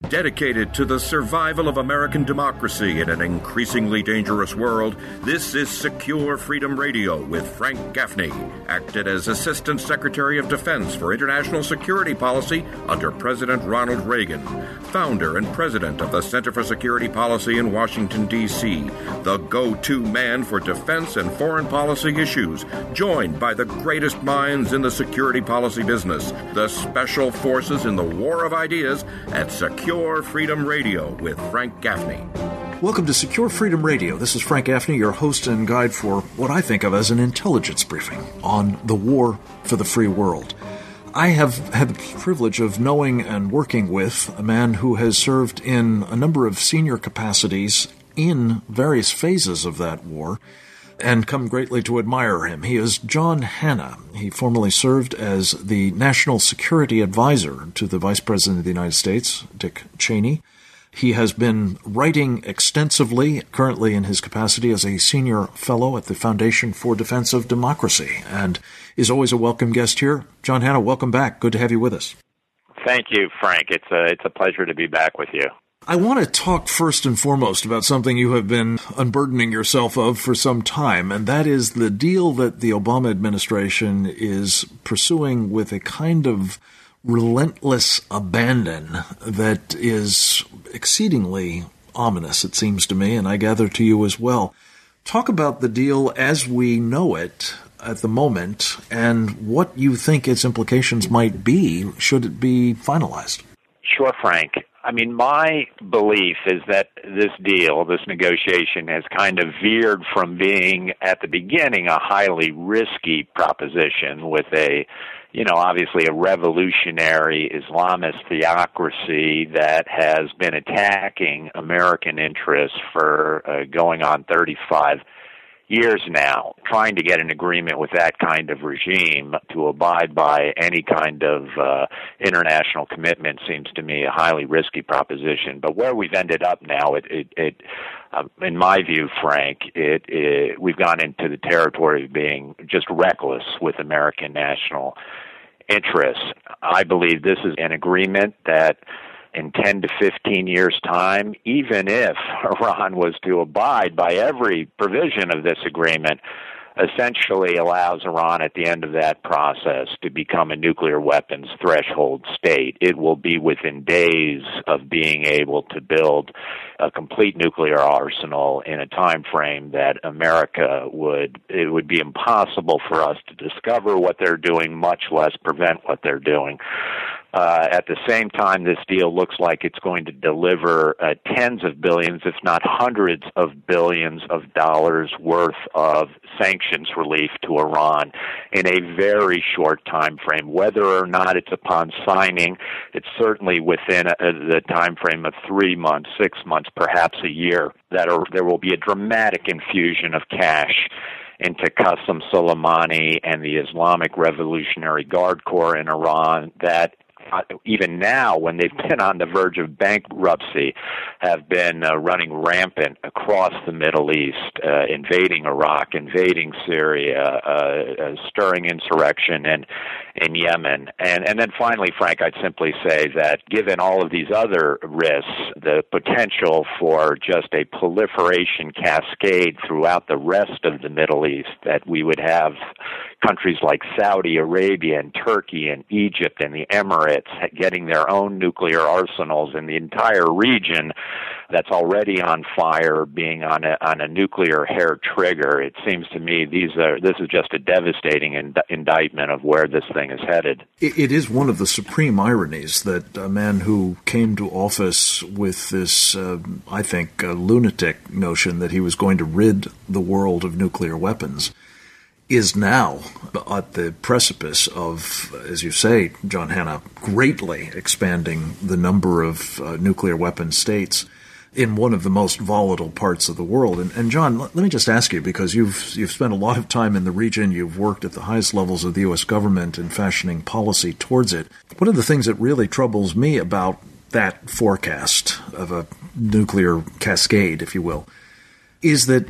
Dedicated to the survival of American democracy in an increasingly dangerous world, this is Secure Freedom Radio with Frank Gaffney, acted as Assistant Secretary of Defense for International Security Policy under President Ronald Reagan, founder and president of the Center for Security Policy in Washington, D.C., the go-to man for defense and foreign policy issues, joined by the greatest minds in the security policy business, the special forces in the war of ideas at Secure Freedom Radio with Frank Gaffney. Welcome to Secure Freedom Radio. This is Frank Gaffney, your host and guide for what I think of as an intelligence briefing on the war for the free world. I have had the privilege of knowing and working with a man who has served in a number of senior capacities in various phases of that war, and come greatly to admire him. He is John Hanna. He formerly served as the National Security Advisor to the Vice President of the United States, Dick Cheney. He has been writing extensively, currently in his capacity as a senior fellow at the Foundation for Defense of Democracy, and is always a welcome guest here. John Hanna, welcome back. Good to have you with us. Thank you, Frank. It's a pleasure to be back with you. I want to talk first and foremost about something you have been unburdening yourself of for some time, and that is the deal that the Obama administration is pursuing with a kind of relentless abandon that is exceedingly ominous, it seems to me, and I gather to you as well. Talk about the deal as we know it at the moment and what you think its implications might be should it be finalized. Sure, Frank. I mean, my belief is that this deal, this negotiation, has kind of veered from being, at the beginning, a highly risky proposition with obviously a revolutionary Islamist theocracy that has been attacking American interests for going on 35 years now, trying to get an agreement with that kind of regime to abide by any kind of international commitment seems to me a highly risky proposition. But where we've ended up now, in my view, Frank, we've gone into the territory of being just reckless with American national interests. I believe this is an agreement that in 10 to 15 years' time, even if Iran was to abide by every provision of this agreement, essentially allows Iran at the end of that process to become a nuclear weapons threshold state. It will be within days of being able to build a complete nuclear arsenal in a time frame that it would be impossible for us to discover what they're doing, much less prevent what they're doing. At the same time, this deal looks like it's going to deliver tens of billions, if not hundreds of billions of dollars worth of sanctions relief to Iran in a very short time frame. Whether or not it's upon signing, it's certainly within the time frame of 3 months, 6 months, perhaps a year, there will be a dramatic infusion of cash into Qasem Soleimani and the Islamic Revolutionary Guard Corps in Iran that even now, when they've been on the verge of bankruptcy, have been running rampant across the Middle East, invading Iraq, invading Syria, stirring insurrection in Yemen. And then finally, Frank, I'd simply say that given all of these other risks, the potential for just a proliferation cascade throughout the rest of the Middle East, that we would have countries like Saudi Arabia and Turkey and Egypt and the Emirates getting their own nuclear arsenals, in the entire region that's already on fire being on a nuclear hair trigger. It seems to me this is just a devastating indictment of where this thing is headed. It is one of the supreme ironies that a man who came to office with this, I think, lunatic notion that he was going to rid the world of nuclear weapons is now at the precipice of, as you say, John Hanna, greatly expanding the number of nuclear weapon states in one of the most volatile parts of the world. And John, let me just ask you, because you've spent a lot of time in the region, you've worked at the highest levels of the U.S. government in fashioning policy towards it. One of the things that really troubles me about that forecast of a nuclear cascade, if you will, is that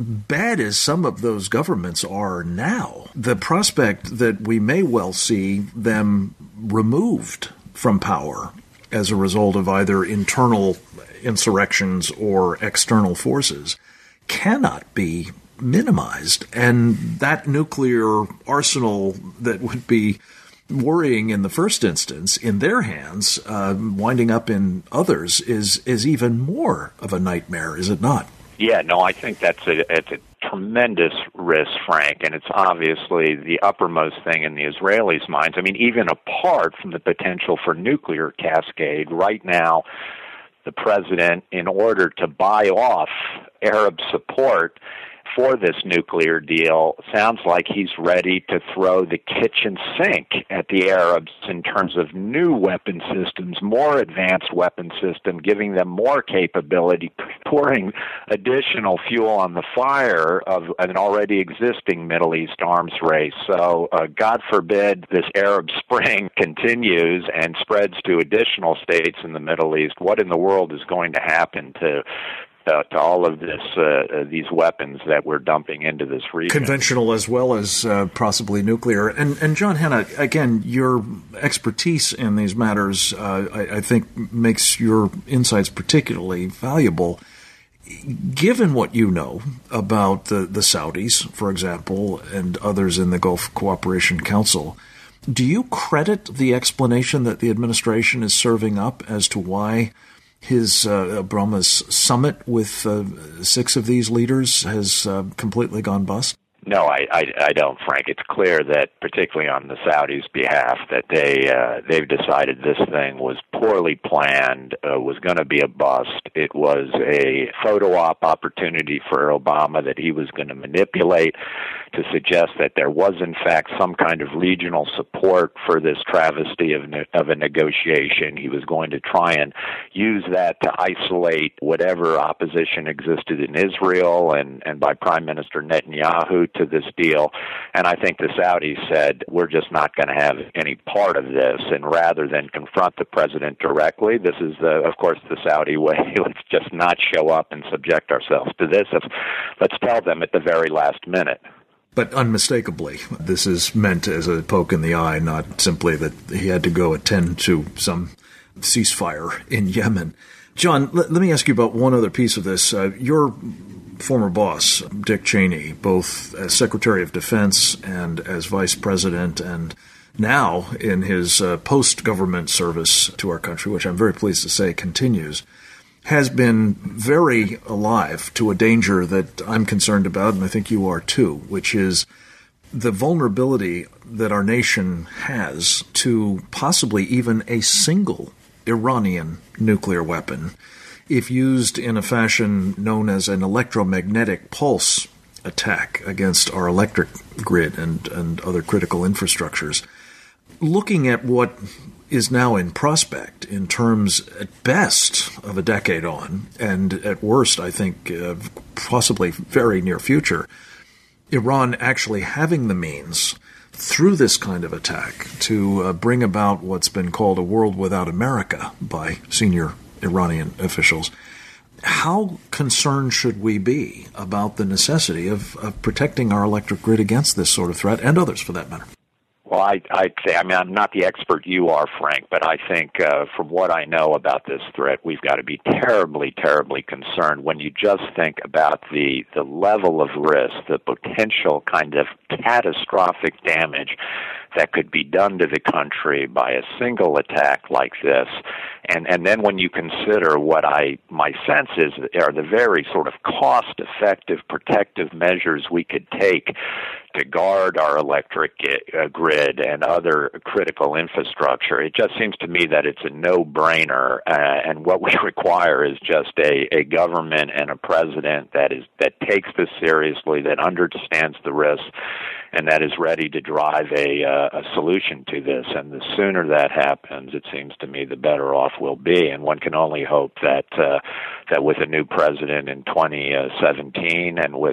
bad as some of those governments are now, the prospect that we may well see them removed from power as a result of either internal insurrections or external forces cannot be minimized. And that nuclear arsenal that would be worrying in the first instance in their hands, winding up in others, is even more of a nightmare, is it not? Yeah, no, I think it's a tremendous risk, Frank, and it's obviously the uppermost thing in the Israelis' minds. I mean, even apart from the potential for nuclear cascade, right now, the president, in order to buy off Arab support for this nuclear deal, sounds like he's ready to throw the kitchen sink at the Arabs in terms of new weapon systems, more advanced weapon system, giving them more capability, pouring additional fuel on the fire of an already existing Middle East arms race. So God forbid this Arab Spring continues and spreads to additional states in the Middle East. What in the world is going to happen to all of these weapons that we're dumping into this region? Conventional as well as possibly nuclear. And John Hannah, again, your expertise in these matters, I think, makes your insights particularly valuable. Given what you know about the Saudis, for example, and others in the Gulf Cooperation Council, do you credit the explanation that the administration is serving up as to why his Obama's summit with 6 of these leaders has completely gone bust? No, I don't, Frank. It's clear that, particularly on the Saudis' behalf, that they've decided this thing was poorly planned, was going to be a bust. It was a photo op opportunity for Obama that he was going to manipulate to suggest that there was, in fact, some kind of regional support for this travesty of a negotiation. He was going to try and use that to isolate whatever opposition existed in Israel and by Prime Minister Netanyahu to this deal. And I think the Saudis said, we're just not going to have any part of this. And rather than confront the president directly, this is, of course, the Saudi way. Let's just not show up and subject ourselves to this. Let's tell them at the very last minute. But unmistakably, this is meant as a poke in the eye, not simply that he had to go attend to some ceasefire in Yemen. John, let me ask you about one other piece of this. Your former boss, Dick Cheney, both as Secretary of Defense and as Vice President, and now in his post-government service to our country, which I'm very pleased to say continues, has been very alive to a danger that I'm concerned about, and I think you are too, which is the vulnerability that our nation has to possibly even a single Iranian nuclear weapon, if used in a fashion known as an electromagnetic pulse attack against our electric grid and other critical infrastructures. Looking at what is now in prospect in terms, at best, of a decade on, and at worst, I think, possibly very near future, Iran actually having the means through this kind of attack to bring about what's been called a world without America by senior Iranian officials. How concerned should we be about the necessity of protecting our electric grid against this sort of threat, and others for that matter? Well, I'd say, I'm not the expert you are, Frank, but I think from what I know about this threat, we've got to be terribly, terribly concerned when you just think about the level of risk, the potential kind of catastrophic damage that could be done to the country by a single attack like this. And then when you consider what my sense is are the very sort of cost-effective protective measures we could take to guard our electric grid and other critical infrastructure, it just seems to me that it's a no-brainer, and what we require is just a government and a president that takes this seriously, that understands the risks, and that is ready to drive a solution to this. And the sooner that happens, it seems to me, the better off we'll be. And one can only hope that with a new president in 2017 and with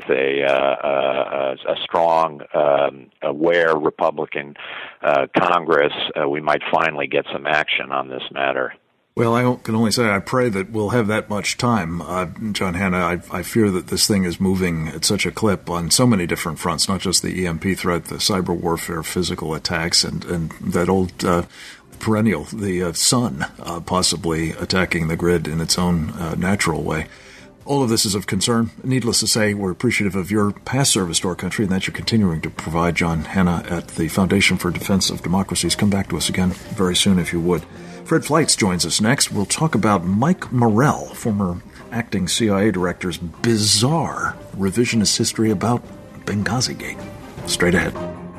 a strong, aware Republican Congress, we might finally get some action on this matter. Well, I can only say I pray that we'll have that much time. John Hannah, I fear that this thing is moving at such a clip on so many different fronts, not just the EMP threat, the cyber warfare, physical attacks, and that old perennial, the sun possibly attacking the grid in its own natural way. All of this is of concern. Needless to say, we're appreciative of your past service to our country and that you're continuing to provide. John Hanna at the Foundation for Defense of Democracies. Come back to us again very soon if you would. Fred Fleitz joins us next. We'll talk about Mike Morell, former acting CIA director's bizarre revisionist history about Benghazi Gate. Straight ahead.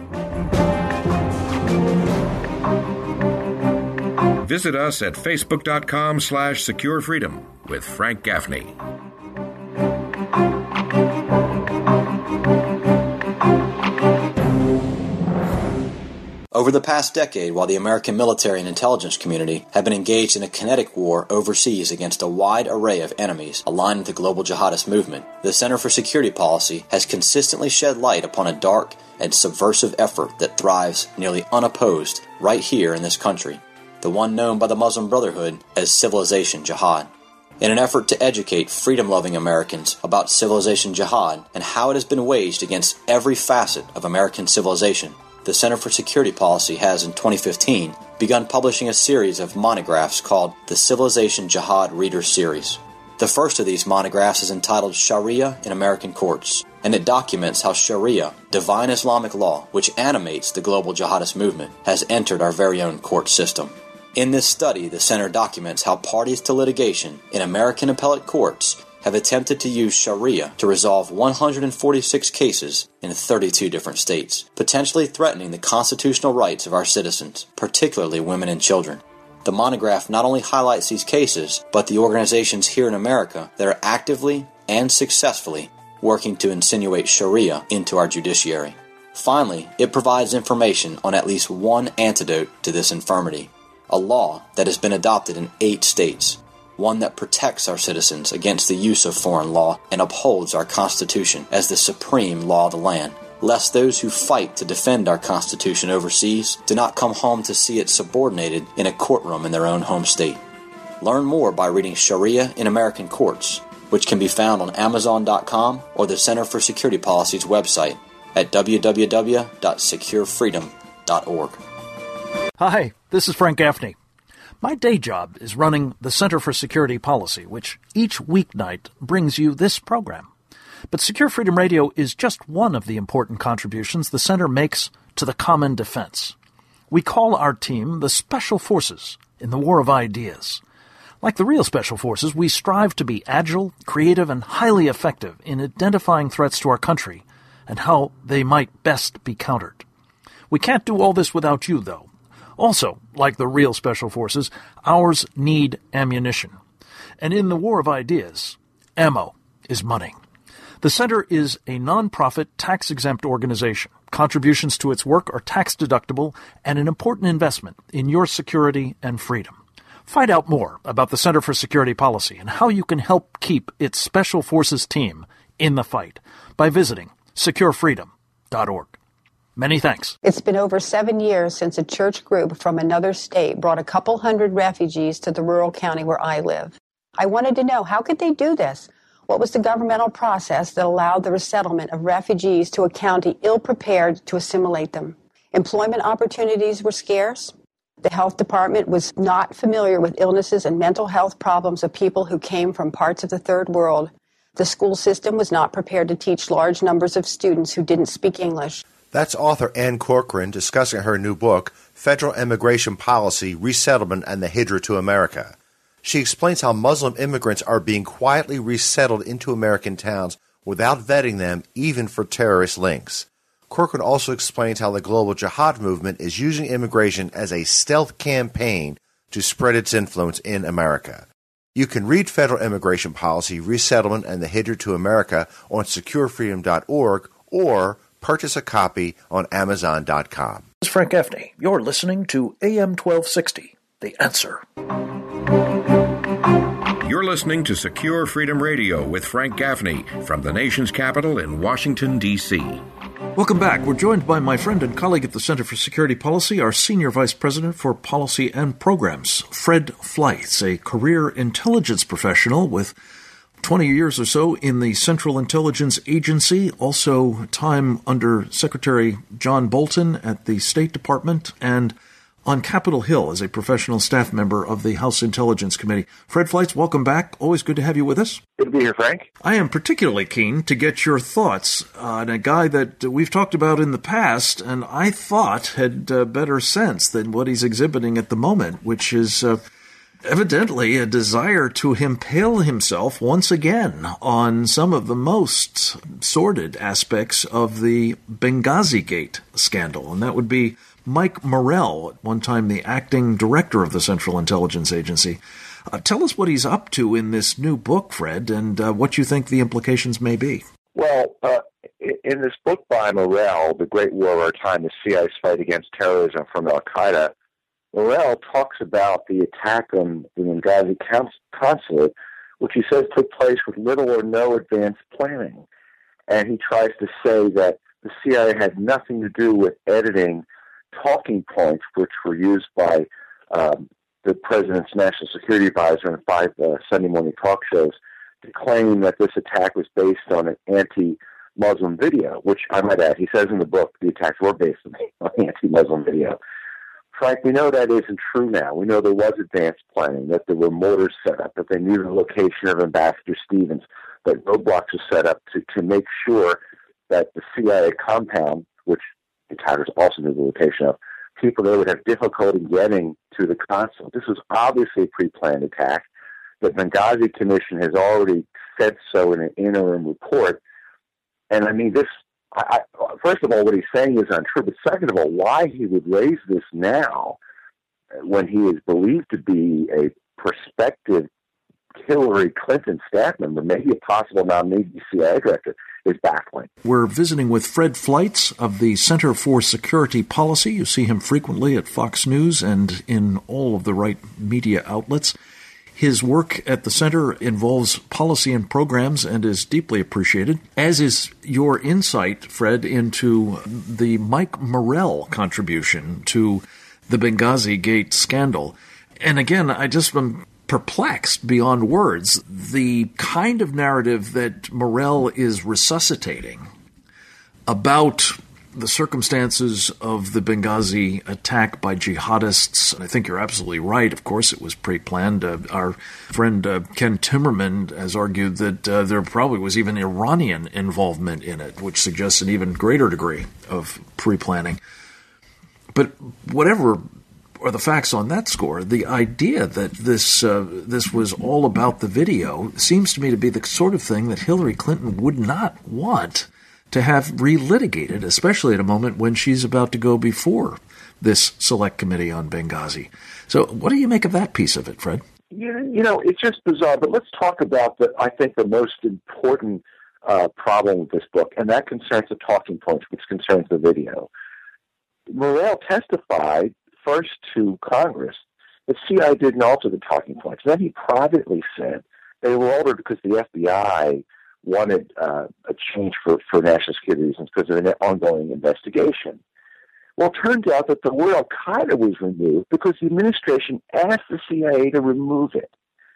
Visit us at facebook.com/securefreedom with Frank Gaffney. Over the past decade, while the American military and intelligence community have been engaged in a kinetic war overseas against a wide array of enemies aligned with the global jihadist movement, the Center for Security Policy has consistently shed light upon a dark and subversive effort that thrives nearly unopposed right here in this country, the one known by the Muslim Brotherhood as Civilization Jihad. In an effort to educate freedom-loving Americans about Civilization Jihad and how it has been waged against every facet of American civilization, the Center for Security Policy has, in 2015, begun publishing a series of monographs called the Civilization Jihad Reader Series. The first of these monographs is entitled Sharia in American Courts, and it documents how Sharia, divine Islamic law, which animates the global jihadist movement, has entered our very own court system. In this study, the Center documents how parties to litigation in American appellate courts have attempted to use Sharia to resolve 146 cases in 32 different states, potentially threatening the constitutional rights of our citizens, particularly women and children. The monograph not only highlights these cases, but the organizations here in America that are actively and successfully working to insinuate Sharia into our judiciary. Finally, it provides information on at least one antidote to this infirmity, a law that has been adopted in 8 states, one that protects our citizens against the use of foreign law and upholds our Constitution as the supreme law of the land, lest those who fight to defend our Constitution overseas do not come home to see it subordinated in a courtroom in their own home state. Learn more by reading Sharia in American Courts, which can be found on Amazon.com or the Center for Security Policy's website at www.securefreedom.org. Hi, this is Frank Gaffney. My day job is running the Center for Security Policy, which each weeknight brings you this program. But Secure Freedom Radio is just one of the important contributions the Center makes to the common defense. We call our team the Special Forces in the War of Ideas. Like the real Special Forces, we strive to be agile, creative, and highly effective in identifying threats to our country and how they might best be countered. We can't do all this without you, though. Also, like the real Special Forces, ours need ammunition. And in the War of Ideas, ammo is money. The Center is a non-profit, tax-exempt organization. Contributions to its work are tax-deductible and an important investment in your security and freedom. Find out more about the Center for Security Policy and how you can help keep its Special Forces team in the fight by visiting securefreedom.org. Many thanks. It's been over 7 years since a church group from another state brought a couple hundred refugees to the rural county where I live. I wanted to know, how could they do this? What was the governmental process that allowed the resettlement of refugees to a county ill-prepared to assimilate them? Employment opportunities were scarce. The health department was not familiar with illnesses and mental health problems of people who came from parts of the third world. The school system was not prepared to teach large numbers of students who didn't speak English. That's author Ann Corcoran discussing her new book, Federal Immigration Policy, Resettlement, and the Hijra to America. She explains how Muslim immigrants are being quietly resettled into American towns without vetting them, even for terrorist links. Corcoran also explains how the global jihad movement is using immigration as a stealth campaign to spread its influence in America. You can read Federal Immigration Policy, Resettlement, and the Hijra to America on securefreedom.org or purchase a copy on Amazon.com. This is Frank Gaffney. You're listening to AM 1260, The Answer. You're listening to Secure Freedom Radio with Frank Gaffney from the nation's capital in Washington, D.C. Welcome back. We're joined by my friend and colleague at the Center for Security Policy, our Senior Vice President for Policy and Programs, Fred Fleitz, a career intelligence professional with 20 years or so in the Central Intelligence Agency, also time under Secretary John Bolton at the State Department, and on Capitol Hill as a professional staff member of the House Intelligence Committee. Fred Fleitz, welcome back. Always good to have you with us. Good to be here, Frank. I am particularly keen to get your thoughts on a guy that we've talked about in the past and I thought had better sense than what he's exhibiting at the moment, which is evidently a desire to impale himself once again on some of the most sordid aspects of the Benghazi Gate scandal. And that would be Mike Morell, at one time the acting director of the Central Intelligence Agency. Tell us what he's up to in this new book, Fred, and what you think the implications may be. Well, in this book by Morell, The Great War of Our Time, the CIA's Fight Against Terrorism from Al-Qaeda, Morell talks about the attack on the Benghazi consulate, which he says took place with little or no advanced planning. And he tries to say that the CIA had nothing to do with editing talking points, which were used by the president's national security advisor in 5 Sunday morning talk shows to claim that this attack was based on an anti-Muslim video, which I might add, he says in the book, the attacks were based on an anti-Muslim video. Frank, we know that isn't true now. We know there was advanced planning, that there were mortars set up, that they knew the location of Ambassador Stevens, that roadblocks were set up to make sure that the CIA compound, which the attackers also knew the location of, people there would have difficulty getting to the consulate. This was obviously a pre-planned attack. The Benghazi Commission has already said so in an interim report. And I mean, first of all, what he's saying is untrue, but second of all, why he would raise this now when he is believed to be a prospective Hillary Clinton staff member, maybe a possible nominee to be CIA director, is baffling. We're visiting with Fred Fleitz of the Center for Security Policy. You see him frequently at Fox News and in all of the right media outlets. His work at the center involves policy and programs and is deeply appreciated, as is your insight, Fred, into the Mike Morell contribution to the Benghazi Gate scandal. And again, I just am perplexed beyond words. The kind of narrative that Morell is resuscitating about the circumstances of the Benghazi attack by jihadists, and I think you're absolutely right. Of course, it was pre-planned. Our friend Ken Timmerman has argued that there probably was even Iranian involvement in it, which suggests an even greater degree of pre-planning. But whatever are the facts on that score, the idea that this was all about the video seems to me to be the sort of thing that Hillary Clinton would not want to have relitigated, especially at a moment when she's about to go before this select committee on Benghazi. So what do you make of that piece of it, Fred? You know, it's just bizarre, but let's talk about I think the most important problem with this book, and that concerns the talking points, which concerns the video. Morell testified first to Congress that CIA didn't alter the talking points. Then he privately said they were altered because the FBI wanted a change for national security reasons because of an ongoing investigation. Well, it turned out that the word Al-Qaeda was removed because the administration asked the CIA to remove it.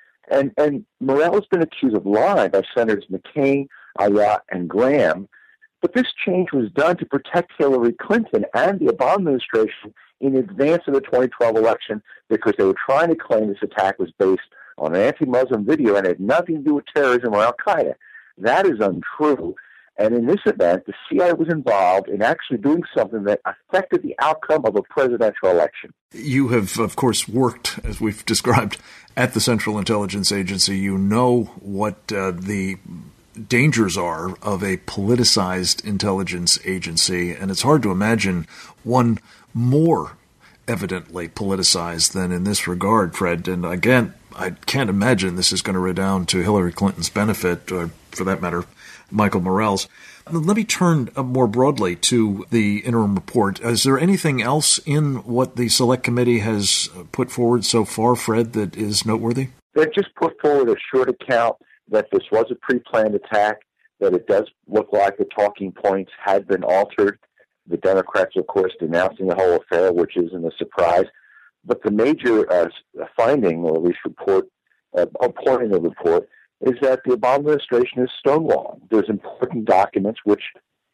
And Morell has been accused of lying by Senators McCain, Ayotte, and Graham, but this change was done to protect Hillary Clinton and the Obama administration in advance of the 2012 election because they were trying to claim this attack was based on an anti-Muslim video and had nothing to do with terrorism or Al-Qaeda. That is untrue. And in this event, the CIA was involved in actually doing something that affected the outcome of a presidential election. You have, of course, worked, as we've described, at the Central Intelligence Agency. You know what the dangers are of a politicized intelligence agency, and it's hard to imagine one more evidently politicized than in this regard, Fred. And again, I can't imagine this is going to redound to Hillary Clinton's benefit, or for that matter, Michael Morell's. Let me turn more broadly to the interim report. Is there anything else in what the Select Committee has put forward so far, Fred, that is noteworthy? They've just put forward a short account that this was a pre-planned attack, that it does look like the talking points had been altered. The Democrats, of course, denouncing the whole affair, which isn't a surprise. But the major finding, or at least point in the report, is that the Obama administration is stonewalling. There's important documents which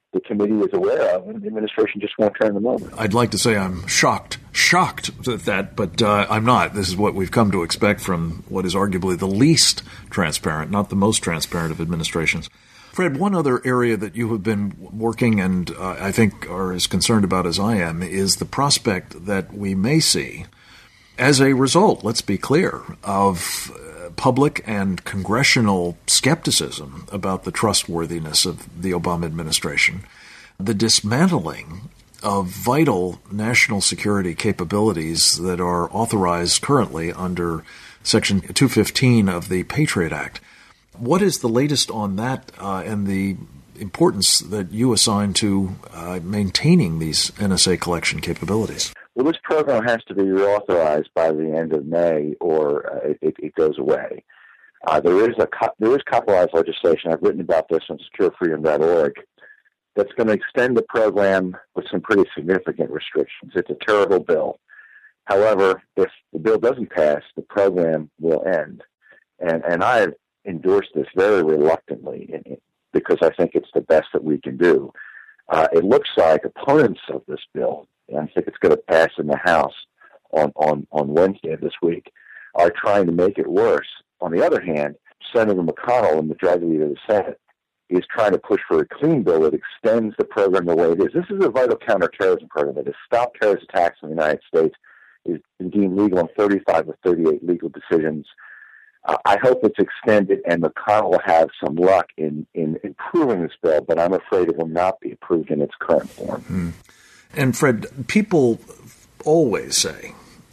the committee is aware of, and the administration just won't turn them over. I'd like to say I'm shocked at that, but I'm not. This is what we've come to expect from what is arguably the least transparent, not the most transparent of administrations. Fred, one other area that you have been working and I think are as concerned about as I am is the prospect that we may see, as a result, let's be clear, of public and congressional skepticism about the trustworthiness of the Obama administration, the dismantling of vital national security capabilities that are authorized currently under Section 215 of the Patriot Act. What is the latest on that and the importance that you assign to maintaining these NSA collection capabilities? Well, this program has to be reauthorized by the end of May, or it goes away. There is copyright legislation. I've written about this on securefreedom.org. That's going to extend the program with some pretty significant restrictions. It's a terrible bill. However, if the bill doesn't pass, the program will end. And I have endorsed this very reluctantly because I think it's the best that we can do. It looks like opponents of this bill, and I think it's going to pass in the House on Wednesday of this week, are trying to make it worse. On the other hand, Senator McConnell, the majority leader of the Senate, is trying to push for a clean bill that extends the program the way it is. This is a vital counterterrorism program that has stopped terrorist attacks in the United States. It's been deemed legal in 35 of 38 legal decisions. I hope it's extended, and McConnell will have some luck in improving this bill, but I'm afraid it will not be approved in its current form. And Fred, people always say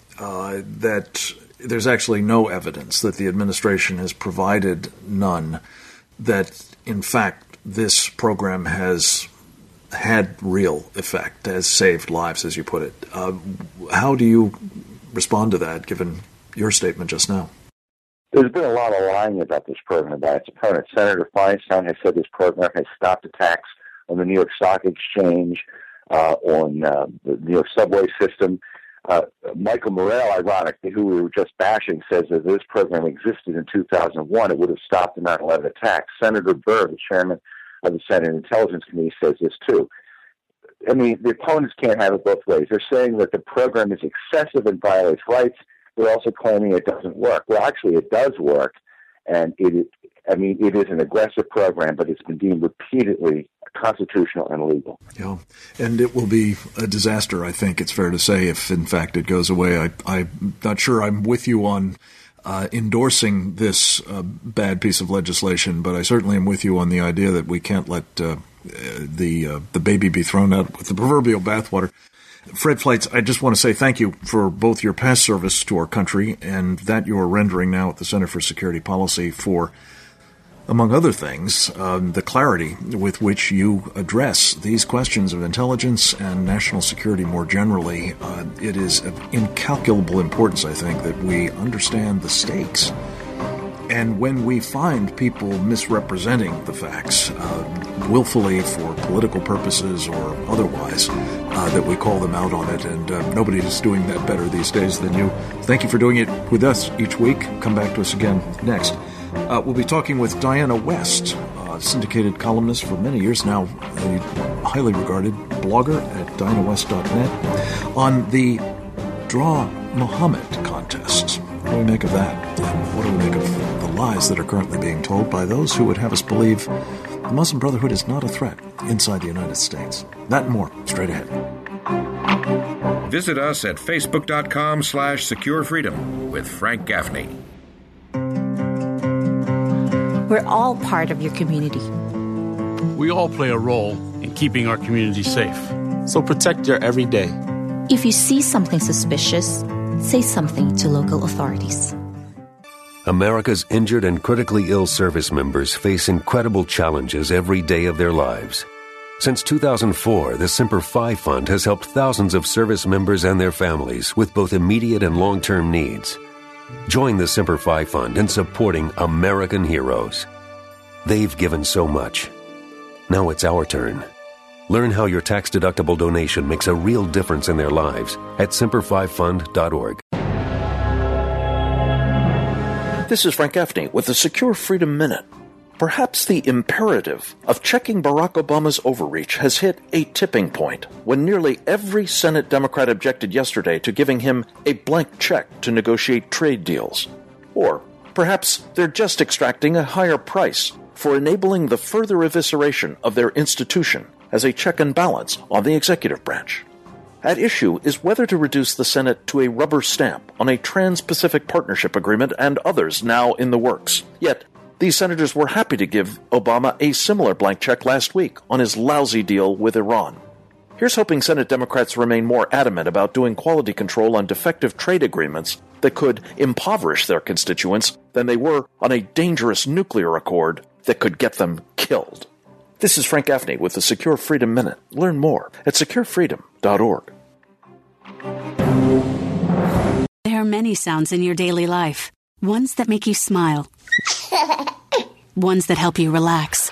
that there's actually no evidence that the administration has provided none, that in fact this program has had real effect, has saved lives, as you put it. How do you respond to that, given your statement just now? There's been a lot of lying about this program by its opponents. Senator Feinstein has said this program has stopped attacks on the New York Stock Exchange, on the New York subway system. Michael Morell, ironically, who we were just bashing, says that if this program existed in 2001, it would have stopped the 9/11 attacks. Senator Burr, the chairman of the Senate Intelligence Committee, says this too. I mean, the opponents can't have it both ways. They're saying that the program is excessive and violates rights. They're also claiming it doesn't work. Well, actually, it does work, and it is an aggressive program, but it's been deemed repeatedly constitutional and illegal. Yeah, and it will be a disaster, I think it's fair to say, if in fact it goes away. I'm not sure I'm with you on endorsing this bad piece of legislation, but I certainly am with you on the idea that we can't let the baby be thrown out with the proverbial bathwater. Fred Fleitz, I just want to say thank you for both your past service to our country and that you are rendering now at the Center for Security Policy for, among other things, the clarity with which you address these questions of intelligence and national security more generally. It is of incalculable importance, I think, that we understand the stakes. And when we find people misrepresenting the facts, willfully for political purposes or otherwise, that we call them out on it, and nobody is doing that better these days than you. Thank you for doing it with us each week. Come back to us again next. We'll be talking with Diana West, syndicated columnist for many years now, a highly regarded blogger at dianawest.net, on the Draw Muhammad contest. What do we make of that? And what do we make of the lies that are currently being told by those who would have us believe the Muslim Brotherhood is not a threat inside the United States? That and more, straight ahead. Visit us at facebook.com/securefreedom with Frank Gaffney. We're all part of your community. We all play a role in keeping our community safe. So protect your everyday. If you see something suspicious, say something to local authorities. America's injured and critically ill service members face incredible challenges every day of their lives. Since 2004, the Semper Fi Fund has helped thousands of service members and their families with both immediate and long-term needs. Join the Semper Fi Fund in supporting American heroes. They've given so much. Now it's our turn. Learn how your tax-deductible donation makes a real difference in their lives at semperfifund.org. This is Frank Gaffney with the Secure Freedom Minute. Perhaps the imperative of checking Barack Obama's overreach has hit a tipping point when nearly every Senate Democrat objected yesterday to giving him a blank check to negotiate trade deals. Or perhaps they're just extracting a higher price for enabling the further evisceration of their institution as a check and balance on the executive branch. At issue is whether to reduce the Senate to a rubber stamp on a Trans-Pacific Partnership Agreement and others now in the works. Yet, these senators were happy to give Obama a similar blank check last week on his lousy deal with Iran. Here's hoping Senate Democrats remain more adamant about doing quality control on defective trade agreements that could impoverish their constituents than they were on a dangerous nuclear accord that could get them killed. This is Frank Gaffney with the Secure Freedom Minute. Learn more at securefreedom.org. There are many sounds in your daily life. Ones that make you smile. Ones that help you relax.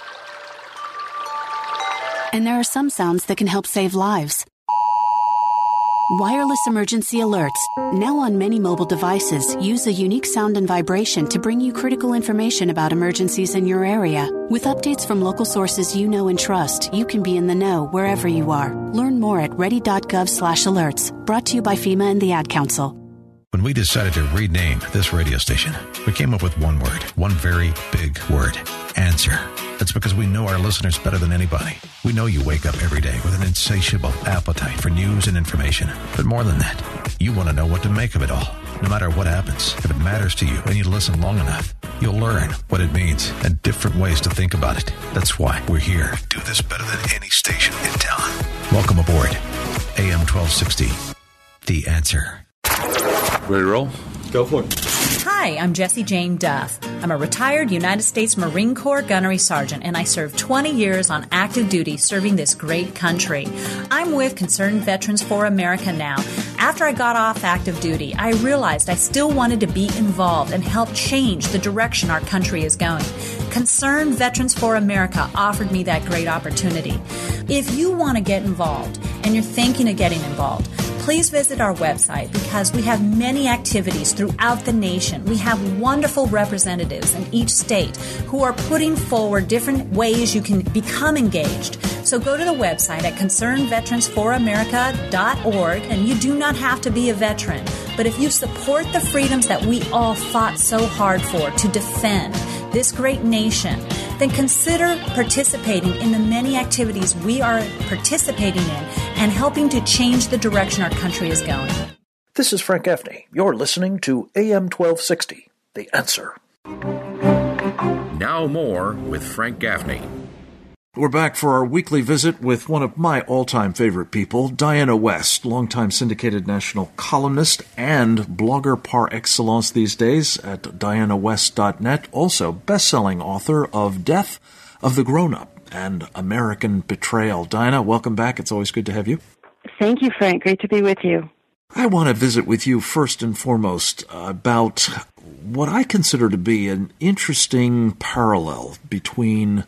And there are some sounds that can help save lives. Wireless emergency alerts, now on many mobile devices, use a unique sound and vibration to bring you critical information about emergencies in your area. With updates from local sources you know and trust, you can be in the know wherever you are. Learn more at ready.gov/alerts. Brought to you by FEMA and the Ad Council. When we decided to rename this radio station, we came up with one word, one very big word, answer. That's because we know our listeners better than anybody. We know you wake up every day with an insatiable appetite for news and information. But more than that, you want to know what to make of it all. No matter what happens, if it matters to you and you listen long enough, you'll learn what it means and different ways to think about it. That's why we're here. Do this better than any station in town. Welcome aboard AM 1260, The Answer. Ready to roll? Go for it. Hi, I'm Jessie Jane Duff. I'm a retired United States Marine Corps gunnery sergeant, and I served 20 years on active duty serving this great country. I'm with Concerned Veterans for America now. After I got off active duty, I realized I still wanted to be involved and help change the direction our country is going. Concerned Veterans for America offered me that great opportunity. If you want to get involved and you're thinking of getting involved, please visit our website because we have many activities throughout the nation. We have wonderful representatives in each state who are putting forward different ways you can become engaged. So go to the website at concernedveteransforamerica.org, and you do not have to be a veteran. But if you support the freedoms that we all fought so hard for to defend this great nation, then consider participating in the many activities we are participating in and helping to change the direction our country is going. This is Frank Gaffney. You're listening to AM 1260, The Answer. Now more with Frank Gaffney. We're back for our weekly visit with one of my all-time favorite people, Diana West, longtime syndicated national columnist and blogger par excellence these days at dianawest.net, also best-selling author of Death of the Grown-Up and American Betrayal. Diana, welcome back. It's always good to have you. Thank you, Frank. Great to be with you. I want to visit with you first and foremost about what I consider to be an interesting parallel between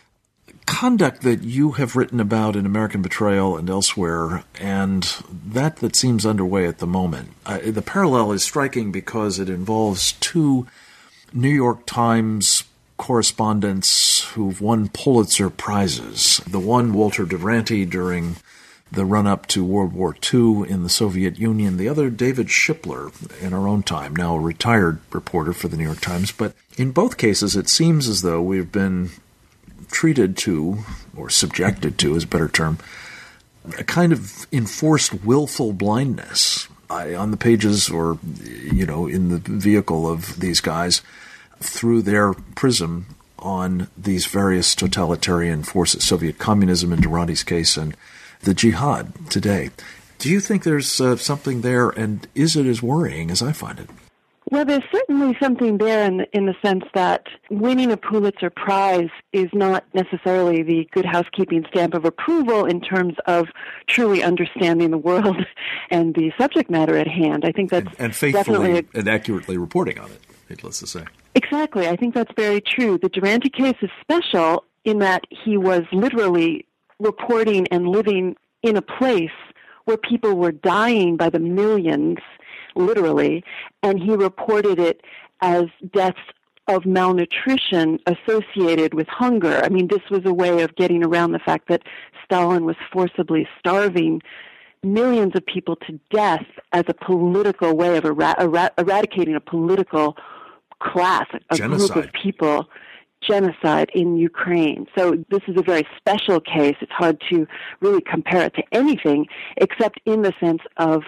conduct that you have written about in American Betrayal and elsewhere, and that seems underway at the moment. The parallel is striking because it involves two New York Times correspondents who've won Pulitzer Prizes. The one, Walter Duranty, during the run-up to World War II in the Soviet Union. The other, David Shipler, in our own time, now a retired reporter for the New York Times. But in both cases, it seems as though we've been treated to, or subjected to is a better term, a kind of enforced willful blindness on the pages or, in the vehicle of these guys through their prism on these various totalitarian forces, Soviet communism in Duranty's case and the jihad today. Do you think there's something there, and is it as worrying as I find it? Well, there's certainly something there in the sense that winning a Pulitzer Prize is not necessarily the good housekeeping stamp of approval in terms of truly understanding the world and the subject matter at hand. I think that's and faithfully and accurately reporting on it, needless to say. Exactly. I think that's very true. The Duranty case is special in that he was literally reporting and living in a place where people were dying by the millions, literally, and he reported it as deaths of malnutrition associated with hunger. I mean, this was a way of getting around the fact that Stalin was forcibly starving millions of people to death as a political way of eradicating a political class, a genocide. Group of people. Genocide in Ukraine. So this is a very special case. It's hard to really compare it to anything except in the sense of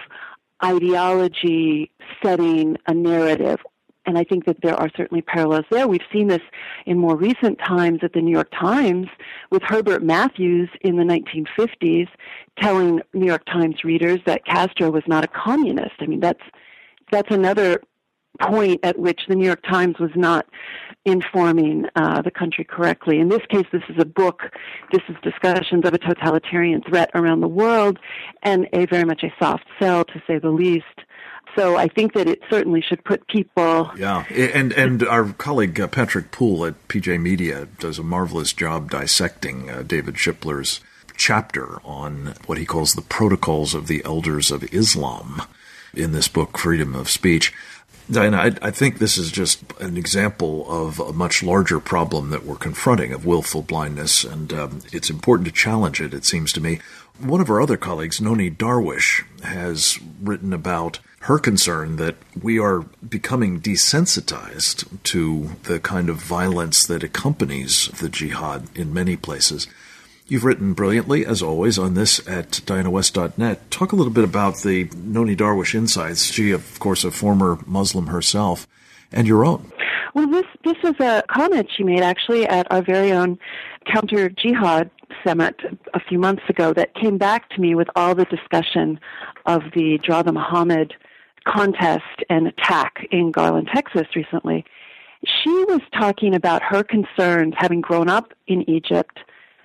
ideology setting a narrative. And I think that there are certainly parallels there. We've seen this in more recent times at the New York Times with Herbert Matthews in the 1950s telling New York Times readers that Castro was not a communist. I mean, that's another point at which the New York Times was not informing the country correctly. In this case, this is a book. This is discussions of a totalitarian threat around the world, and very much a soft sell, to say the least. So I think that it certainly should put people... Yeah, and our colleague Patrick Poole at PJ Media does a marvelous job dissecting David Shipler's chapter on what he calls the protocols of the elders of Islam in this book, Freedom of Speech. Diana, I think this is just an example of a much larger problem that we're confronting of willful blindness, and it's important to challenge it, it seems to me. One of our other colleagues, Noni Darwish, has written about her concern that we are becoming desensitized to the kind of violence that accompanies the jihad in many places. You've written brilliantly, as always, on this at dianawest.net. Talk a little bit about the Noni Darwish insights. She, of course, a former Muslim herself, and your own. Well, this is a comment she made, actually, at our very own counter-jihad summit a few months ago that came back to me with all the discussion of the Draw the Muhammad contest and attack in Garland, Texas recently. She was talking about her concerns, having grown up in Egypt,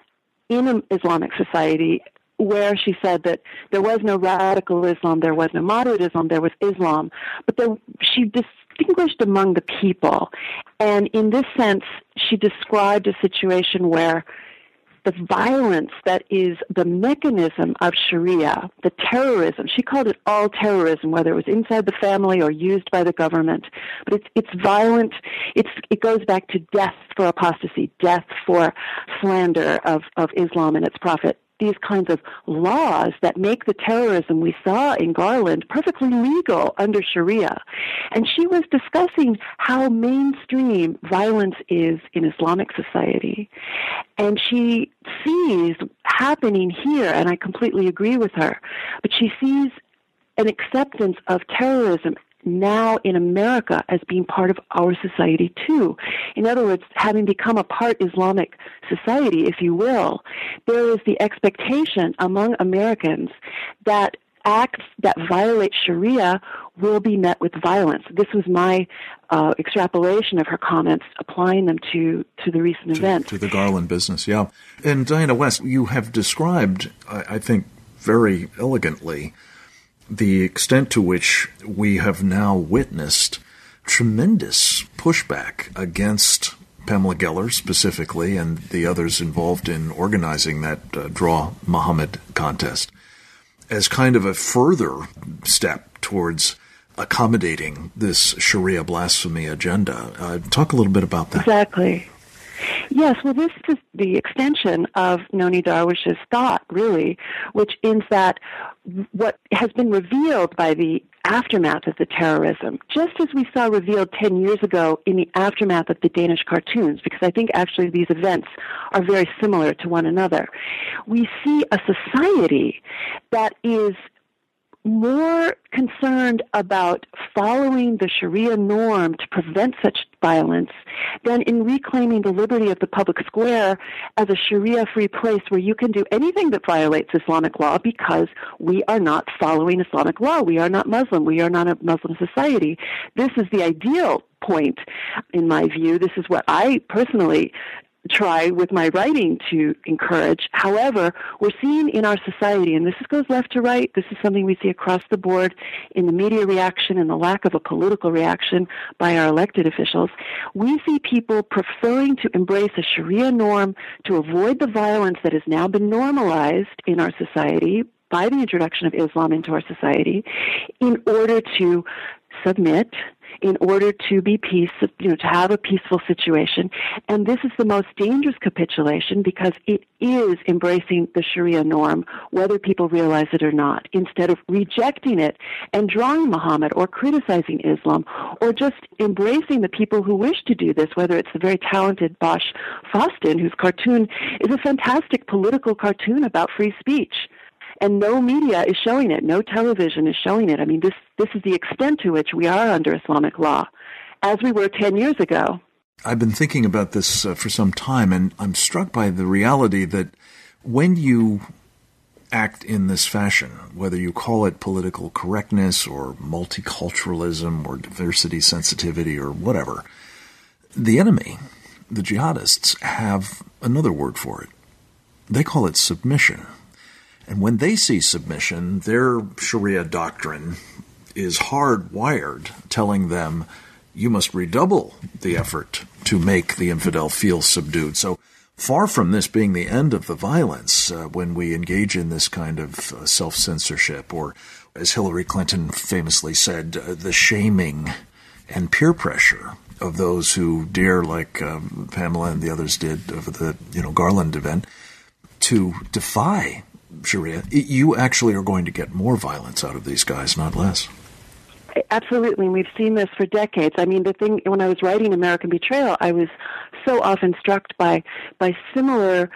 in an Islamic society, where she said that there was no radical Islam, there was no moderate Islam, there was Islam, but she distinguished among the people. And in this sense, she described a situation where the violence that is the mechanism of Sharia, the terrorism, she called it all terrorism, whether it was inside the family or used by the government, but it's violent. It goes back to death for apostasy, death for slander of Islam and its prophet. These kinds of laws that make the terrorism we saw in Garland perfectly legal under Sharia. And she was discussing how mainstream violence is in Islamic society. And she sees happening here, and I completely agree with her, but she sees an acceptance of terrorism now in America as being part of our society too. In other words, having become a part Islamic society, if you will, there is the expectation among Americans that acts that violate Sharia will be met with violence. This was my extrapolation of her comments, applying them to the recent event. To the Garland business, yeah. And Diana West, you have described, I think, very elegantly the extent to which we have now witnessed tremendous pushback against Pamela Geller specifically and the others involved in organizing that Draw Muhammad contest as kind of a further step towards accommodating this Sharia blasphemy agenda. Talk a little bit about that. Exactly. Yes, well, this is the extension of Noni Darwish's thought, really, which is that what has been revealed by the aftermath of the terrorism, just as we saw revealed 10 years ago in the aftermath of the Danish cartoons, because I think actually these events are very similar to one another, we see a society that is more concerned about following the Sharia norm to prevent such violence than in reclaiming the liberty of the public square as a Sharia-free place where you can do anything that violates Islamic law because we are not following Islamic law. We are not Muslim. We are not a Muslim society. This is the ideal point, in my view. This is what I personally try with my writing to encourage. However, we're seeing in our society, and this goes left to right, this is something we see across the board in the media reaction and the lack of a political reaction by our elected officials, we see people preferring to embrace a Sharia norm to avoid the violence that has now been normalized in our society by the introduction of Islam into our society in order to submit, in order to be to have a peaceful situation. And this is the most dangerous capitulation because it is embracing the Sharia norm, whether people realize it or not, instead of rejecting it and drawing Muhammad or criticizing Islam or just embracing the people who wish to do this, whether it's the very talented Bosch Foston, whose cartoon is a fantastic political cartoon about free speech. And no media is showing it. No television is showing it. I mean, this is the extent to which we are under Islamic law, as we were 10 years ago. I've been thinking about this for some time, and I'm struck by the reality that when you act in this fashion, whether you call it political correctness or multiculturalism or diversity sensitivity or whatever, the enemy, the jihadists, have another word for it. They call it submission. And when they see submission, their Sharia doctrine is hardwired, telling them you must redouble the effort to make the infidel feel subdued. So far from this being the end of the violence, when we engage in this kind of self-censorship, or as Hillary Clinton famously said, the shaming and peer pressure of those who dare, like Pamela and the others did over the Garland event, to defy Sharia, you actually are going to get more violence out of these guys, not less. Absolutely, and we've seen this for decades. I mean, the thing, when I was writing American Betrayal, I was so often struck by similar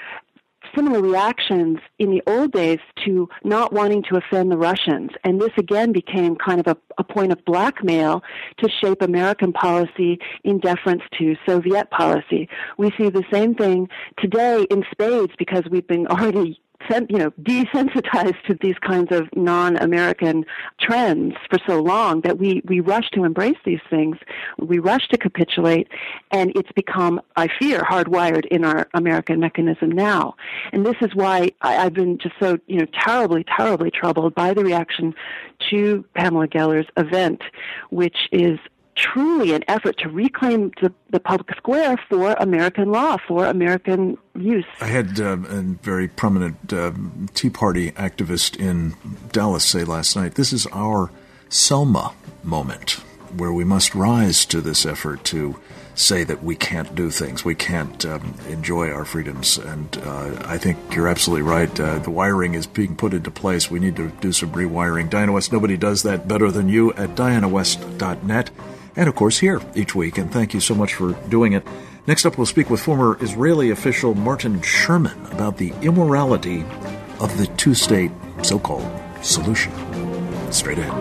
reactions in the old days to not wanting to offend the Russians. And this again became kind of a point of blackmail to shape American policy in deference to Soviet policy. We see the same thing today in spades because we've been already desensitized to these kinds of non-American trends for so long that we rush to embrace these things. We rush to capitulate, and it's become, I fear, hardwired in our American mechanism now. And this is why I've been just so, terribly, terribly troubled by the reaction to Pamela Geller's event, which is truly an effort to reclaim the public square for American law, for American use. I had a very prominent Tea Party activist in Dallas say last night, this is our Selma moment, where we must rise to this effort to say that we can't do things, we can't enjoy our freedoms. And I think you're absolutely right. The wiring is being put into place. We need to do some rewiring. Diana West, nobody does that better than you at dianawest.net. And, of course, here each week, and thank you so much for doing it. Next up, we'll speak with former Israeli official Martin Sherman about the immorality of the two-state so-called solution. Straight ahead.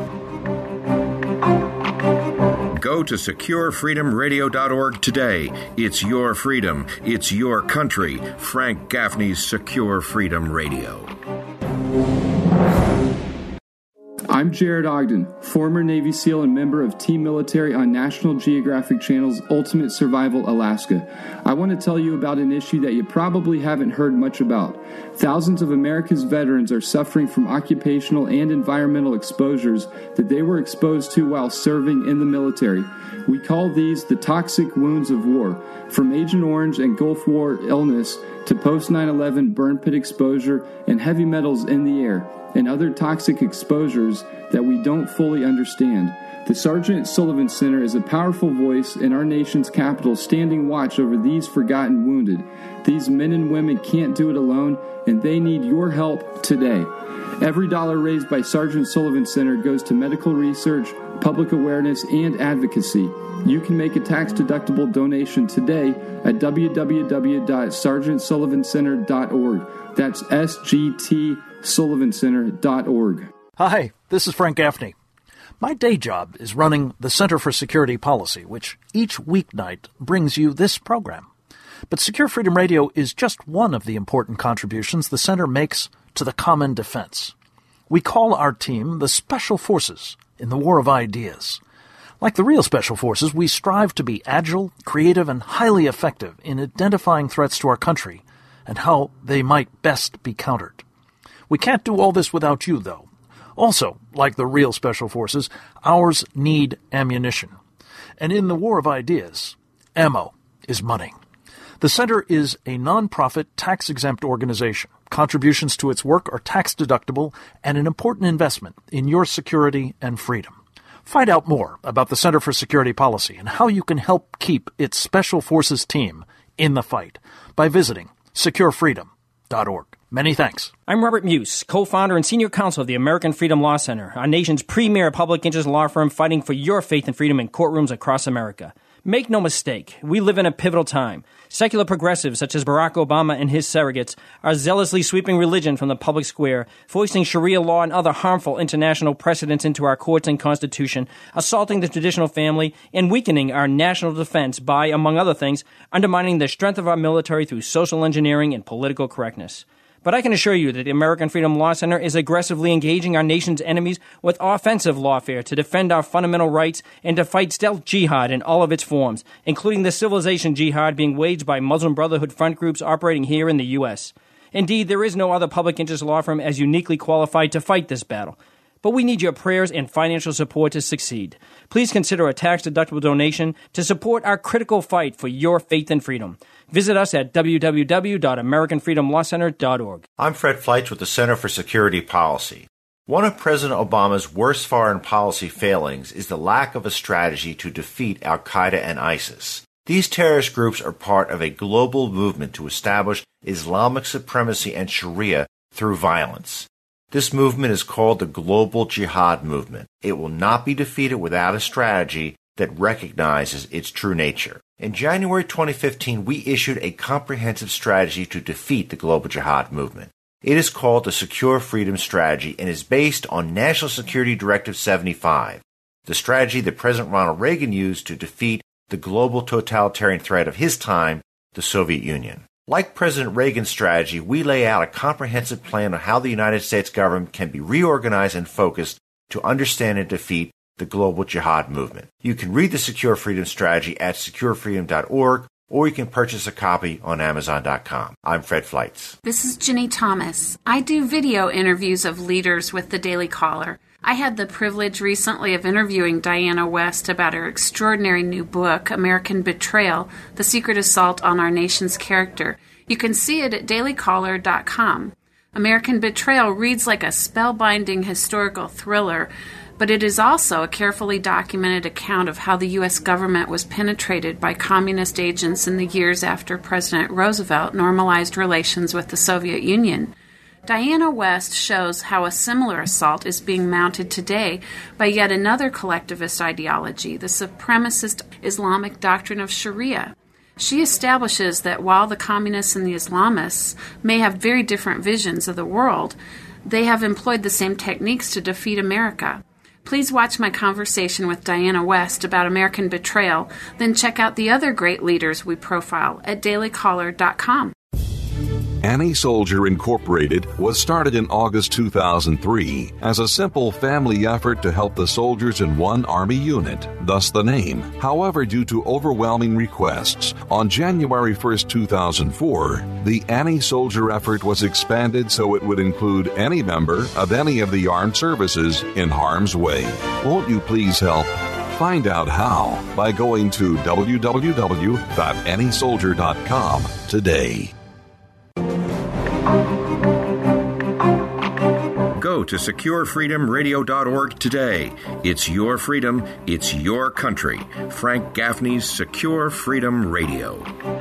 Go to SecureFreedomRadio.org today. It's your freedom. It's your country. Frank Gaffney's Secure Freedom Radio. I'm Jared Ogden, former Navy SEAL and member of Team Military on National Geographic Channel's Ultimate Survival Alaska. I want to tell you about an issue that you probably haven't heard much about. Thousands of America's veterans are suffering from occupational and environmental exposures that they were exposed to while serving in the military. We call these the toxic wounds of war. From Agent Orange and Gulf War illness to post 9/11 burn pit exposure and heavy metals in the air, and other toxic exposures that we don't fully understand. The Sergeant Sullivan Center is a powerful voice in our nation's capital, standing watch over these forgotten wounded. These men and women can't do it alone, and they need your help today. Every dollar raised by Sergeant Sullivan Center goes to medical research, public awareness, and advocacy. You can make a tax-deductible donation today at www.sergeantsullivancenter.org. That's SGTSullivanCenter.org. Hi, this is Frank Gaffney. My day job is running the Center for Security Policy, which each weeknight brings you this program. But Secure Freedom Radio is just one of the important contributions the Center makes to the common defense. We call our team the Special Forces in the War of Ideas. Like the real Special Forces, we strive to be agile, creative, and highly effective in identifying threats to our country and how they might best be countered. We can't do all this without you, though. Also, like the real Special Forces, ours need ammunition. And in the War of Ideas, ammo is money. The Center is a nonprofit, tax-exempt organization. Contributions to its work are tax-deductible and an important investment in your security and freedom. Find out more about the Center for Security Policy and how you can help keep its Special Forces team in the fight by visiting securefreedom.org. Many thanks. I'm Robert Muse, co-founder and senior counsel of the American Freedom Law Center, our nation's premier public interest law firm fighting for your faith and freedom in courtrooms across America. Make no mistake, we live in a pivotal time. Secular progressives such as Barack Obama and his surrogates are zealously sweeping religion from the public square, foisting Sharia law and other harmful international precedents into our courts and Constitution, assaulting the traditional family, and weakening our national defense by, among other things, undermining the strength of our military through social engineering and political correctness. But I can assure you that the American Freedom Law Center is aggressively engaging our nation's enemies with offensive lawfare to defend our fundamental rights and to fight stealth jihad in all of its forms, including the civilization jihad being waged by Muslim Brotherhood front groups operating here in the U.S. Indeed, there is no other public interest law firm as uniquely qualified to fight this battle. But we need your prayers and financial support to succeed. Please consider a tax-deductible donation to support our critical fight for your faith and freedom. Visit us at www.americanfreedomlawcenter.org. I'm Fred Fleitz with the Center for Security Policy. One of President Obama's worst foreign policy failings is the lack of a strategy to defeat al-Qaeda and ISIS. These terrorist groups are part of a global movement to establish Islamic supremacy and Sharia through violence. This movement is called the Global Jihad Movement. It will not be defeated without a strategy that recognizes its true nature. In January 2015, we issued a comprehensive strategy to defeat the Global Jihad Movement. It is called the Secure Freedom Strategy and is based on National Security Directive 75, the strategy that President Ronald Reagan used to defeat the global totalitarian threat of his time, the Soviet Union. Like President Reagan's strategy, we lay out a comprehensive plan on how the United States government can be reorganized and focused to understand and defeat the global jihad movement. You can read the Secure Freedom Strategy at securefreedom.org, or you can purchase a copy on Amazon.com. I'm Fred Fleitz. This is Ginny Thomas. I do video interviews of leaders with the Daily Caller. I had the privilege recently of interviewing Diana West about her extraordinary new book, American Betrayal, The Secret Assault on Our Nation's Character. You can see it at dailycaller.com. American Betrayal reads like a spellbinding historical thriller, but it is also a carefully documented account of how the U.S. government was penetrated by communist agents in the years after President Roosevelt normalized relations with the Soviet Union. Diana West shows how a similar assault is being mounted today by yet another collectivist ideology, the supremacist Islamic doctrine of Sharia. She establishes that while the communists and the Islamists may have very different visions of the world, they have employed the same techniques to defeat America. Please watch my conversation with Diana West about American Betrayal, then check out the other great leaders we profile at dailycaller.com. Annie Soldier Incorporated was started in August 2003 as a simple family effort to help the soldiers in one Army unit, thus the name. However, due to overwhelming requests, on January 1, 2004, the Annie Soldier effort was expanded so it would include any member of any of the armed services in harm's way. Won't you please help? Find out how by going to www.anniesoldier.com today. Go to securefreedomradio.org today. It's your freedom. It's your country. Frank Gaffney's Secure Freedom Radio.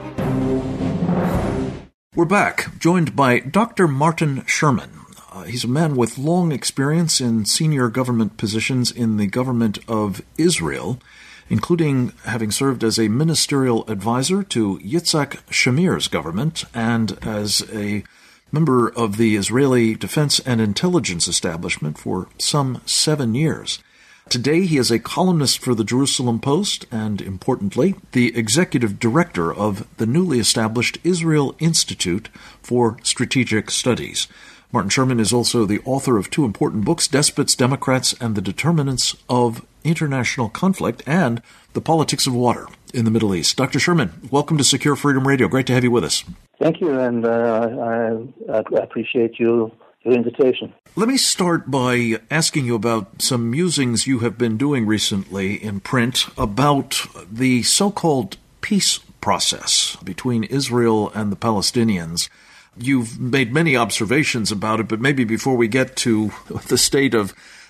We're back, joined by Dr. Martin Sherman. He's a man with long experience in senior government positions in the government of Israel, including having served as a ministerial advisor to Yitzhak Shamir's government and as a member of the Israeli Defense and Intelligence Establishment for some 7 years. Today, he is a columnist for the Jerusalem Post and, importantly, the executive director of the newly established Israel Institute for Strategic Studies. Martin Sherman is also the author of 2 important books, Despots, Democrats, and the Determinants of International Conflict, and The Politics of Water in the Middle East. Dr. Sherman, welcome to Secure Freedom Radio. Great to have you with us. Thank you, and I appreciate your invitation. Let me start by asking you about some musings you have been doing recently in print about the so-called peace process between Israel and the Palestinians. You've made many observations about it, but maybe before we get to the state of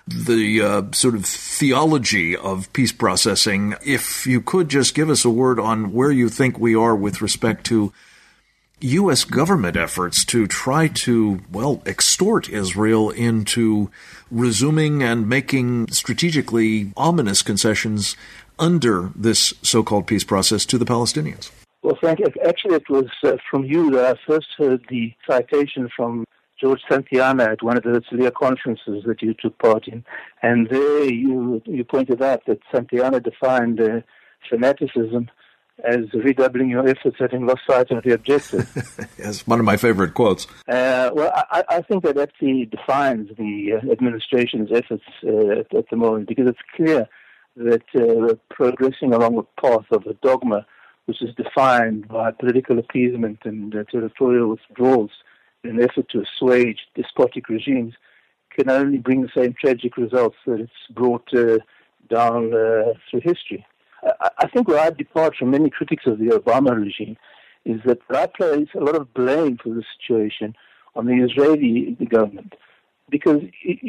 the sort of theology of peace processing. If you could just give us a word on where you think we are with respect to U.S. government efforts to try to, extort Israel into resuming and making strategically ominous concessions under this so-called peace process to the Palestinians. Well, Frank, actually it was from you that I first heard the citation from George Santayana at one of the Herzliya conferences that you took part in. And there you pointed out that Santayana defined fanaticism as redoubling your efforts having lost sight of the objective. Yes, one of my favorite quotes. I think that actually defines the administration's efforts at the moment, because it's clear that we're progressing along a path of a dogma which is defined by political appeasement and territorial withdrawals in an effort to assuage despotic regimes, can only bring the same tragic results that it's brought down through history. I think where I depart from many critics of the Obama regime is that I place a lot of blame for the situation on the Israeli government, because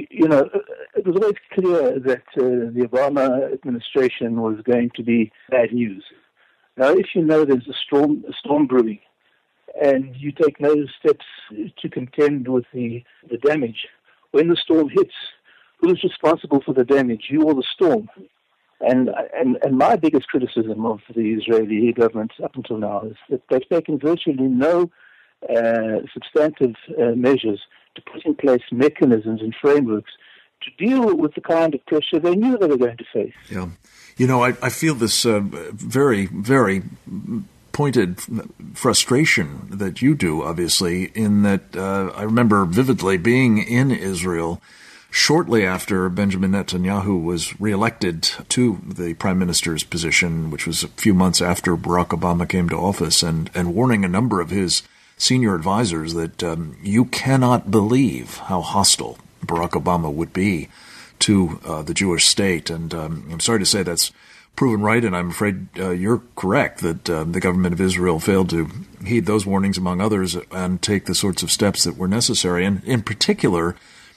it was always clear that the Obama administration was going to be bad news. Now, if you know there's a storm brewing, and you take no steps to contend with the damage, when the storm hits, who's responsible for the damage, you or the storm? And my biggest criticism of the Israeli government up until now is that they've taken virtually no substantive measures to put in place mechanisms and frameworks to deal with the kind of pressure they knew they were going to face. Yeah. I feel this very, very pointed frustration that you do, obviously, in that I remember vividly being in Israel shortly after Benjamin Netanyahu was reelected to the prime minister's position, which was a few months after Barack Obama came to office, and warning a number of his senior advisors that you cannot believe how hostile Barack Obama would be to the Jewish state. And I'm sorry to say that's proven right, and I'm afraid you're correct that the government of Israel failed to heed those warnings, among others, and take the sorts of steps that were necessary, and in particular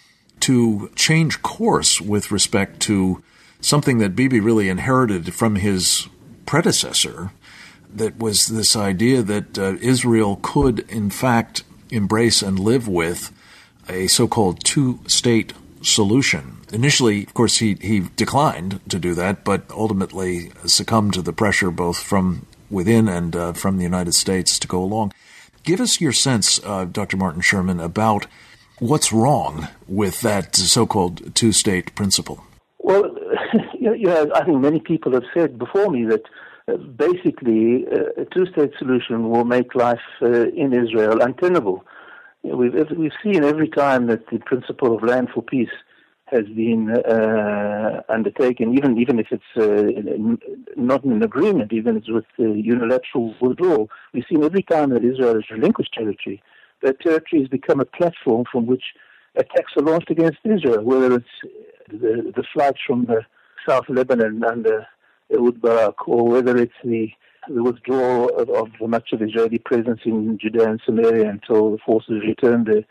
to change course with respect to something that Bibi really inherited from his predecessor, that was this idea that Israel could, in fact, embrace and live with a so-called two-state solution. Initially, of course, he declined to do that, but ultimately succumbed to the pressure both from within and from the United States to go along. Give us your sense, Dr. Martin Sherman, about what's wrong with that so-called two-state principle. Well, I think many people have said before me that basically a two-state solution will make life in Israel untenable. We've seen every time that the principle of land for peace has been undertaken, even if it's not an agreement, even if it's with unilateral withdrawal. We've seen every time that Israel has relinquished territory, that territory has become a platform from which attacks are launched against Israel, whether it's the flights from the South Lebanon under Ehud Barak, or whether it's the withdrawal of much of Israeli presence in Judea and Samaria until the forces returned there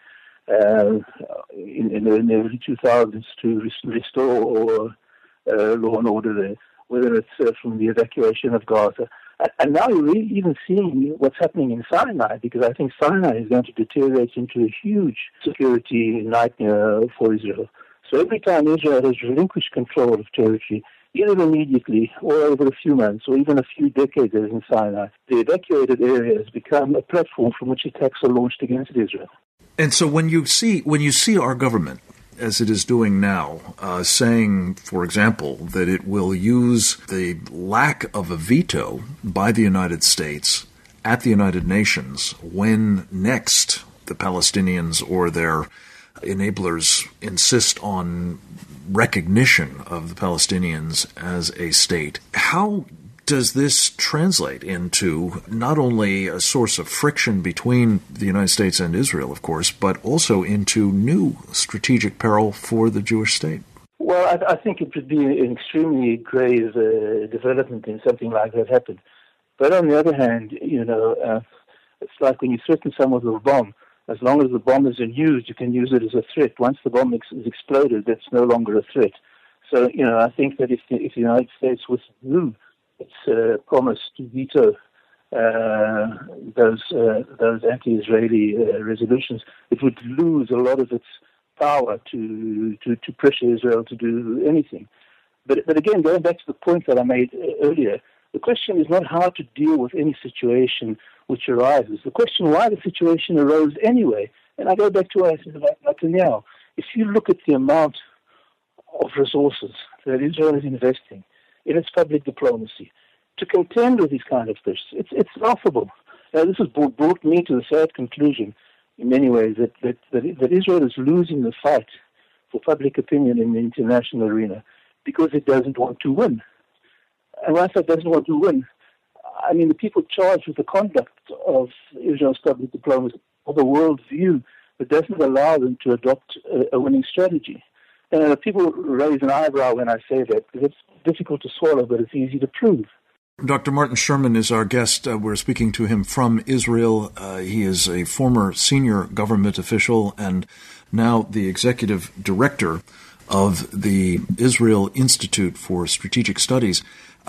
in the early 2000s to restore law and order there, whether it's from the evacuation of Gaza. And now you're really even seeing what's happening in Sinai, because I think Sinai is going to deteriorate into a huge security nightmare for Israel. So every time Israel has relinquished control of territory, either immediately or over a few months or even a few decades as in Sinai, the evacuated area has become a platform from which attacks are launched against Israel. And so when you see our government, as it is doing now, saying, for example, that it will use the lack of a veto by the United States at the United Nations when next the Palestinians or their enablers insist on recognition of the Palestinians as a state, how does this translate into not only a source of friction between the United States and Israel, of course, but also into new strategic peril for the Jewish state? Well, I think it would be an extremely grave development if something like that happened. But on the other hand, it's like when you threaten someone with a bomb, As long as the bomb isn't used, you can use it as a threat. Once the bomb is exploded, that's no longer a threat. So, I think that if the United States withdrew its promise to veto those anti-Israeli resolutions, it would lose a lot of its power to pressure Israel to do anything. But again, going back to the point that I made earlier, the question is not how to deal with any situation which arises. The question why the situation arose anyway. And I go back to what I said about Netanyahu. If you look at the amount of resources that Israel is investing in its public diplomacy to contend with these kind of threats, it's laughable. This has brought me to the sad conclusion, in many ways, that Israel is losing the fight for public opinion in the international arena because it doesn't want to win. And when I say it doesn't want to win, I mean the people charged with the conduct of Israel's public diplomacy have a world view that doesn't allow them to adopt a winning strategy. People raise an eyebrow when I say that, because it's difficult to swallow, but it's easy to prove. Dr. Martin Sherman is our guest. We're speaking to him from Israel. He is a former senior government official and now the executive director of the Israel Institute for Strategic Studies.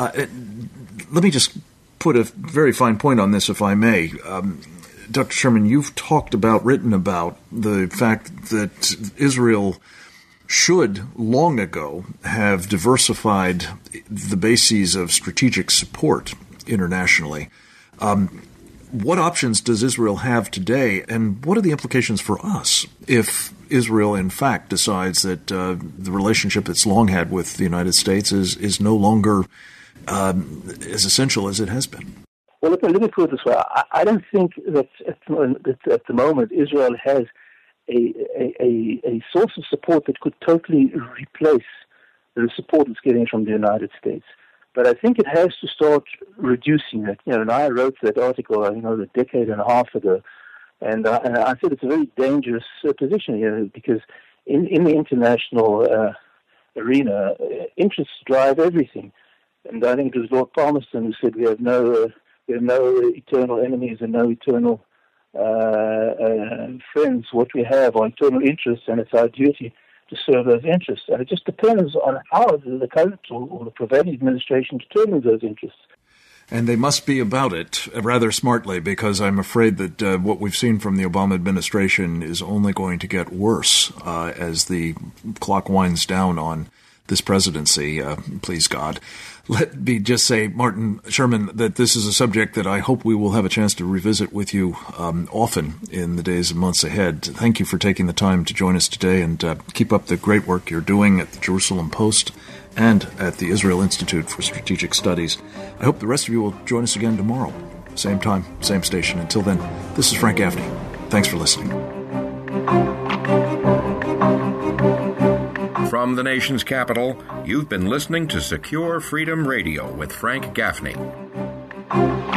Let me just put a very fine point on this, if I may. Dr. Sherman, you've written about the fact that Israel should long ago have diversified the bases of strategic support internationally. What options does Israel have today, and what are the implications for us if Israel, in fact, decides that the relationship it's long had with the United States is no longer as essential as it has been? Well, let me put it this way. I don't think that at the moment Israel has a source of support that could totally replace the support it's getting from the United States. But I think it has to start reducing it. And I wrote that article, a decade and a half ago, and I said it's a very dangerous position, because in the international arena, interests drive everything. And I think it was Lord Palmerston who said we have no eternal enemies and no eternal friends. What we have are eternal interests, and it's our duty to serve those interests. And it just depends on how the current or the prevailing administration determines those interests. And they must be about it rather smartly, because I'm afraid that what we've seen from the Obama administration is only going to get worse as the clock winds down on this presidency, please God. Let me just say, Martin Sherman, that this is a subject that I hope we will have a chance to revisit with you often in the days and months ahead. Thank you for taking the time to join us today, and keep up the great work you're doing at the Jerusalem Post and at the Israel Institute for Strategic Studies. I hope the rest of you will join us again tomorrow. Same time, same station. Until then, this is Frank Gaffney. Thanks for listening. From the nation's capital, you've been listening to Secure Freedom Radio with Frank Gaffney.